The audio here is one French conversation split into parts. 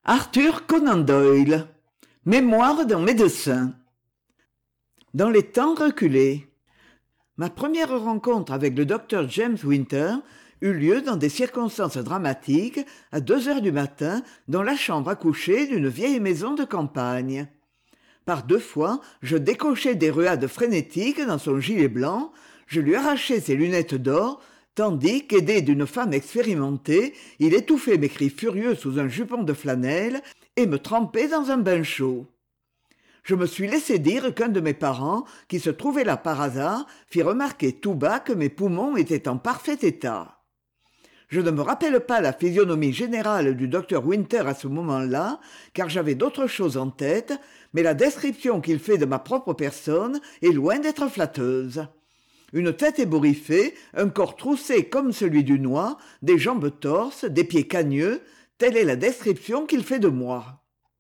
Arthur Conan Doyle. Mémoire d'un médecin. Dans les temps reculés. Ma première rencontre avec le docteur James Winter eut lieu dans des circonstances dramatiques à 2 heures du matin dans la chambre à coucher d'une vieille maison de campagne. Par 2 fois, je décochai des ruades frénétiques dans son gilet blanc, je lui arrachai ses lunettes d'or, tandis qu'aidé d'une femme expérimentée, il étouffait mes cris furieux sous un jupon de flanelle et me trempait dans un bain chaud. Je me suis laissé dire qu'un de mes parents, qui se trouvait là par hasard, fit remarquer tout bas que mes poumons étaient en parfait état. Je ne me rappelle pas la physionomie générale du docteur Winter à ce moment-là, car j'avais d'autres choses en tête, mais la description qu'il fait de ma propre personne est loin d'être flatteuse. Une tête ébouriffée, un corps troussé comme celui du noix, des jambes torses, des pieds cagneux, telle est la description qu'il fait de moi.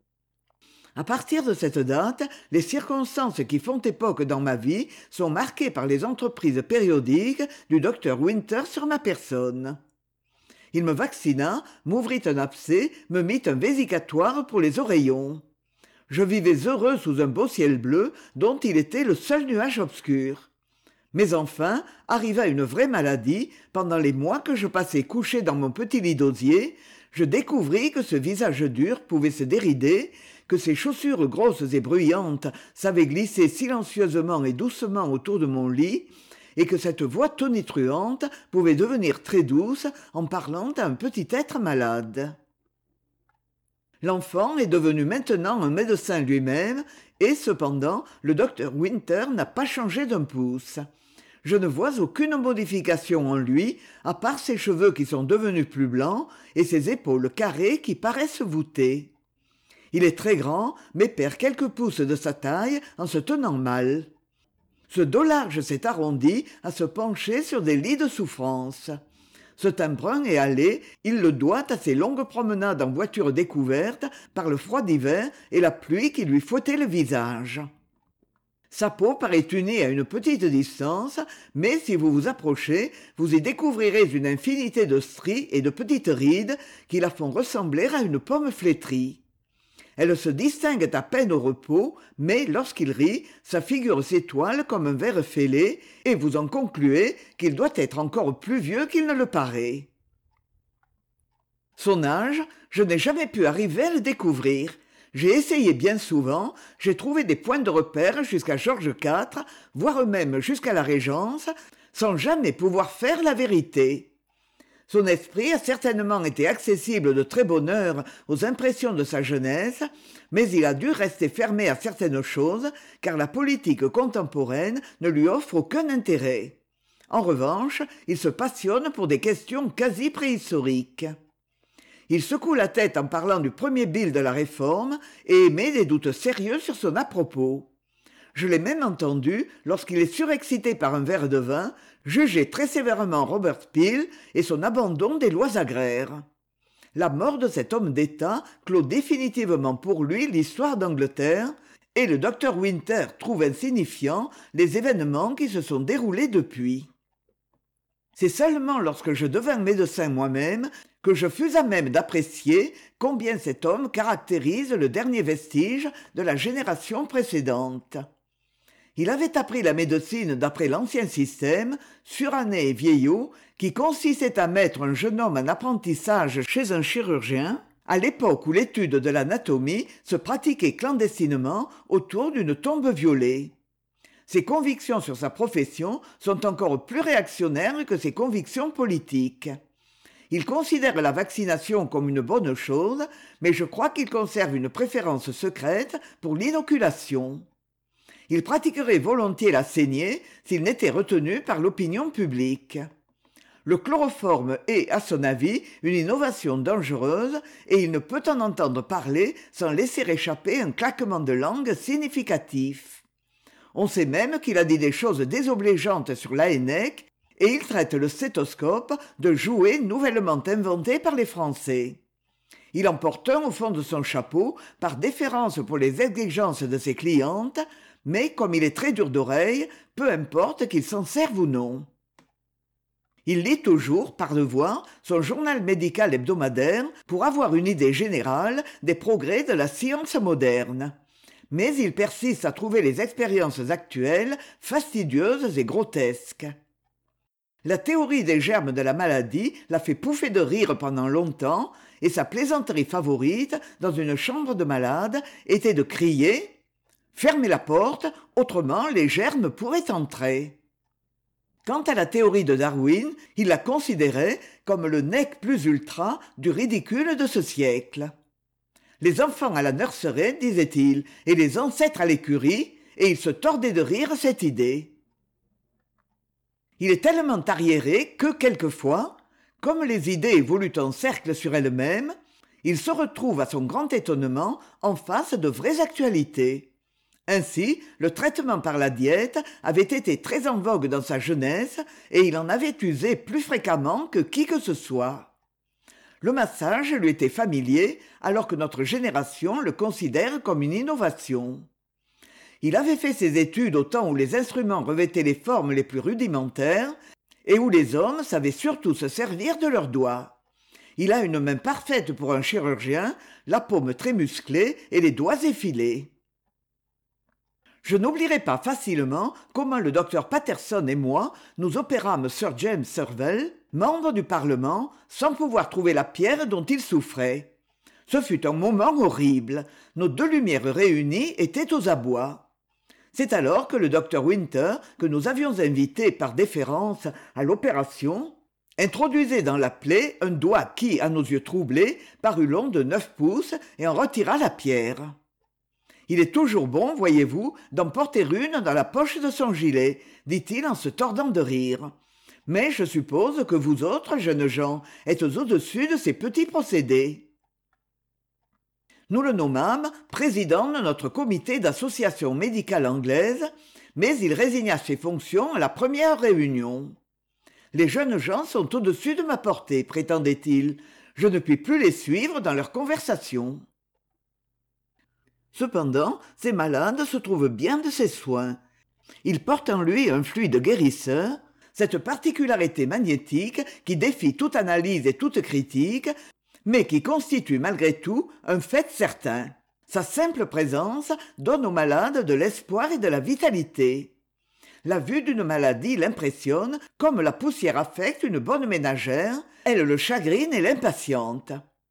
À partir de cette date, les circonstances qui font époque dans ma vie sont marquées par les entreprises périodiques du docteur Winter sur ma personne. Il me vaccina, m'ouvrit un abcès, me mit un vésicatoire pour les oreillons. Je vivais heureux sous un beau ciel bleu dont il était le seul nuage obscur. Mais enfin, arriva une vraie maladie, pendant les mois que je passais couché dans mon petit lit d'osier, je découvris que ce visage dur pouvait se dérider, que ces chaussures grosses et bruyantes savaient glisser silencieusement et doucement autour de mon lit, et que cette voix tonitruante pouvait devenir très douce en parlant à un petit être malade. L'enfant est devenu maintenant un médecin lui-même, et cependant le docteur Winter n'a pas changé d'un pouce. Je ne vois aucune modification en lui, à part ses cheveux qui sont devenus plus blancs et ses épaules carrées qui paraissent voûtées. Il est très grand, mais perd quelques pouces de sa taille en se tenant mal. Ce dos large s'est arrondi à se pencher sur des lits de souffrance. Ce teint brun et hâlé, il le doit à ses longues promenades en voiture découverte par le froid d'hiver et la pluie qui lui fouettait le visage. Sa peau paraît unie à une petite distance, mais si vous vous approchez, vous y découvrirez une infinité de stries et de petites rides qui la font ressembler à une pomme flétrie. Elle se distingue à peine au repos, mais lorsqu'il rit, sa figure s'étoile comme un ver fêlé, et vous en concluez qu'il doit être encore plus vieux qu'il ne le paraît. Son âge, je n'ai jamais pu arriver à le découvrir. J'ai essayé bien souvent, j'ai trouvé des points de repère jusqu'à Georges IV, voire même jusqu'à la Régence, sans jamais pouvoir faire la vérité. Son esprit a certainement été accessible de très bonne heure aux impressions de sa jeunesse, mais il a dû rester fermé à certaines choses, car la politique contemporaine ne lui offre aucun intérêt. En revanche, il se passionne pour des questions quasi préhistoriques. Il secoue la tête en parlant du premier bill de la Réforme et émet des doutes sérieux sur son à-propos. Je l'ai même entendu, lorsqu'il est surexcité par un verre de vin, juger très sévèrement Robert Peel et son abandon des lois agraires. La mort de cet homme d'État clôt définitivement pour lui l'histoire d'Angleterre, et le docteur Winter trouve insignifiants les événements qui se sont déroulés depuis. C'est seulement lorsque je devins médecin moi-même que je fus à même d'apprécier combien cet homme caractérise le dernier vestige de la génération précédente. Il avait appris la médecine d'après l'ancien système, suranné et vieillot, qui consistait à mettre un jeune homme en apprentissage chez un chirurgien, à l'époque où l'étude de l'anatomie se pratiquait clandestinement autour d'une tombe violée. Ses convictions sur sa profession sont encore plus réactionnaires que ses convictions politiques. Il considère la vaccination comme une bonne chose, mais je crois qu'il conserve une préférence secrète pour l'inoculation. Il pratiquerait volontiers la saignée s'il n'était retenu par l'opinion publique. Le chloroforme est, à son avis, une innovation dangereuse et il ne peut en entendre parler sans laisser échapper un claquement de langue significatif. On sait même qu'il a dit des choses désobligeantes sur l'ANEC et il traite le stéthoscope de jouet nouvellement inventé par les Français. Il en porte un au fond de son chapeau par déférence pour les exigences de ses clientes, mais comme il est très dur d'oreille, peu importe qu'il s'en serve ou non. Il lit toujours, par devoir, son journal médical hebdomadaire pour avoir une idée générale des progrès de la science moderne. Mais il persiste à trouver les expériences actuelles fastidieuses et grotesques. La théorie des germes de la maladie l'a fait pouffer de rire pendant longtemps, et sa plaisanterie favorite, dans une chambre de malade, était de crier « Fermez la porte, autrement les germes pourraient entrer ». Quant à la théorie de Darwin, il la considérait comme le nec plus ultra du ridicule de ce siècle. Les enfants à la nurserie, disait-il, et les ancêtres à l'écurie, et il se tordait de rire à cette idée. Il est tellement arriéré que, quelquefois, comme les idées évoluent en cercle sur elles-mêmes, il se retrouve à son grand étonnement en face de vraies actualités. Ainsi, le traitement par la diète avait été très en vogue dans sa jeunesse et il en avait usé plus fréquemment que qui que ce soit. Le massage lui était familier alors que notre génération le considère comme une innovation. Il avait fait ses études au temps où les instruments revêtaient les formes les plus rudimentaires et où les hommes savaient surtout se servir de leurs doigts. Il a une main parfaite pour un chirurgien, la paume très musclée et les doigts effilés. Je n'oublierai pas facilement comment le docteur Patterson et moi nous opérâmes Sir James Survival, membre du Parlement, sans pouvoir trouver la pierre dont il souffrait. Ce fut un moment horrible. Nos deux lumières réunies étaient aux abois. C'est alors que le docteur Winter, que nous avions invité par déférence à l'opération, introduisait dans la plaie un doigt qui, à nos yeux troublés, parut long de 9 pouces et en retira la pierre. Il est toujours bon, voyez-vous, d'en porter une dans la poche de son gilet, dit-il en se tordant de rire. Mais je suppose que vous autres, jeunes gens, êtes au-dessus de ces petits procédés. Nous le nommâmes président de notre comité d'association médicale anglaise, mais il résigna ses fonctions à la première réunion. Les jeunes gens sont au-dessus de ma portée, prétendait-il. Je ne puis plus les suivre dans leurs conversations. Cependant, ces malades se trouvent bien de ses soins. Il porte en lui un fluide guérisseur, cette particularité magnétique qui défie toute analyse et toute critique, mais qui constitue malgré tout un fait certain. Sa simple présence donne aux malades de l'espoir et de la vitalité. La vue d'une maladie l'impressionne comme la poussière affecte une bonne ménagère, elle le chagrine et l'impatiente.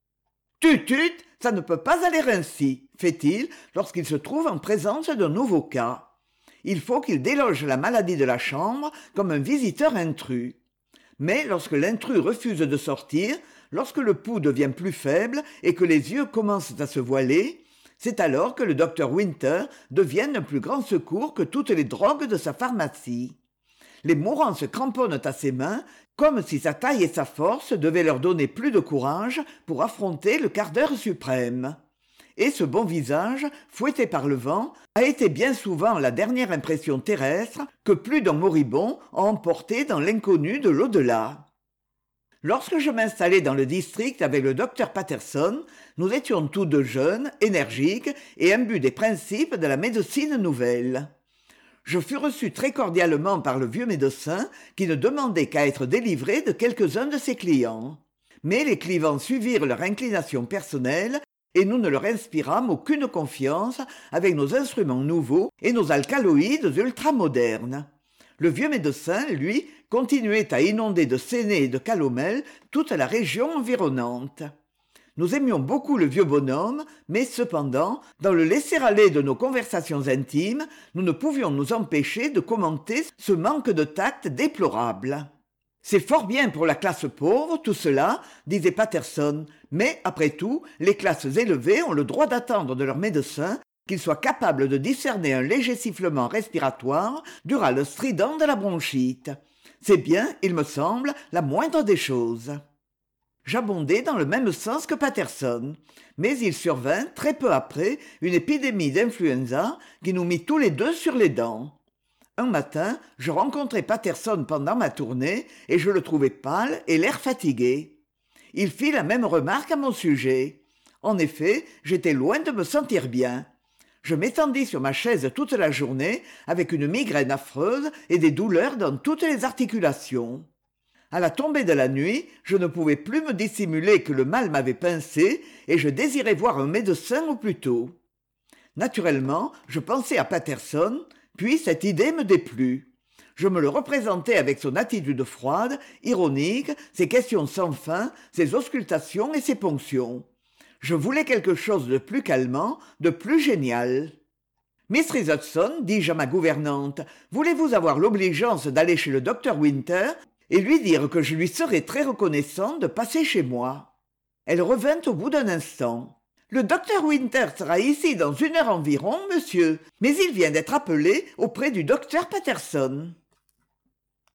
« Tut, tut, ça ne peut pas aller ainsi !» fait-il lorsqu'il se trouve en présence d'un nouveau cas. Il faut qu'il déloge la maladie de la chambre comme un visiteur intrus. Mais lorsque l'intrus refuse de sortir, lorsque le pouls devient plus faible et que les yeux commencent à se voiler, c'est alors que le docteur Winter devient un plus grand secours que toutes les drogues de sa pharmacie. Les mourants se cramponnent à ses mains comme si sa taille et sa force devaient leur donner plus de courage pour affronter le quart d'heure suprême. Et ce bon visage, fouetté par le vent, a été bien souvent la dernière impression terrestre que plus d'un moribond a emporté dans l'inconnu de l'au-delà. Lorsque je m'installai dans le district avec le docteur Patterson, nous étions tous deux jeunes, énergiques et imbus des principes de la médecine nouvelle. Je fus reçu très cordialement par le vieux médecin qui ne demandait qu'à être délivré de quelques-uns de ses clients. Mais les clients suivirent leur inclination personnelle et nous ne leur inspirâmes aucune confiance avec nos instruments nouveaux et nos alcaloïdes ultramodernes. Le vieux médecin, lui, continuait à inonder de sénés et de calomels toute la région environnante. Nous aimions beaucoup le vieux bonhomme, mais cependant, dans le laisser-aller de nos conversations intimes, nous ne pouvions nous empêcher de commenter ce manque de tact déplorable. « C'est fort bien pour la classe pauvre, tout cela, disait Patterson, mais, après tout, les classes élevées ont le droit d'attendre de leur médecin qu'il soit capable de discerner un léger sifflement respiratoire du râle strident de la bronchite. C'est bien, il me semble, la moindre des choses. » J'abondai dans le même sens que Patterson, mais il survint très peu après une épidémie d'influenza qui nous mit tous les deux sur les dents. Un matin, je rencontrai Patterson pendant ma tournée et je le trouvai pâle et l'air fatigué. Il fit la même remarque à mon sujet. En effet, j'étais loin de me sentir bien. Je m'étendis sur ma chaise toute la journée avec une migraine affreuse et des douleurs dans toutes les articulations. À la tombée de la nuit, je ne pouvais plus me dissimuler que le mal m'avait pincé et je désirais voir un médecin au plus tôt. Naturellement, je pensai à Patterson, puis cette idée me déplut. Je me le représentais avec son attitude froide, ironique, ses questions sans fin, ses auscultations et ses ponctions. Je voulais quelque chose de plus calmant, de plus génial. Mistress Hudson, dis-je à ma gouvernante, voulez-vous avoir l'obligeance d'aller chez le docteur Winter et lui dire que je lui serais très reconnaissant de passer chez moi. Elle revint au bout d'un instant. Le docteur Winter sera ici dans 1 heure environ, monsieur, mais il vient d'être appelé auprès du docteur Patterson.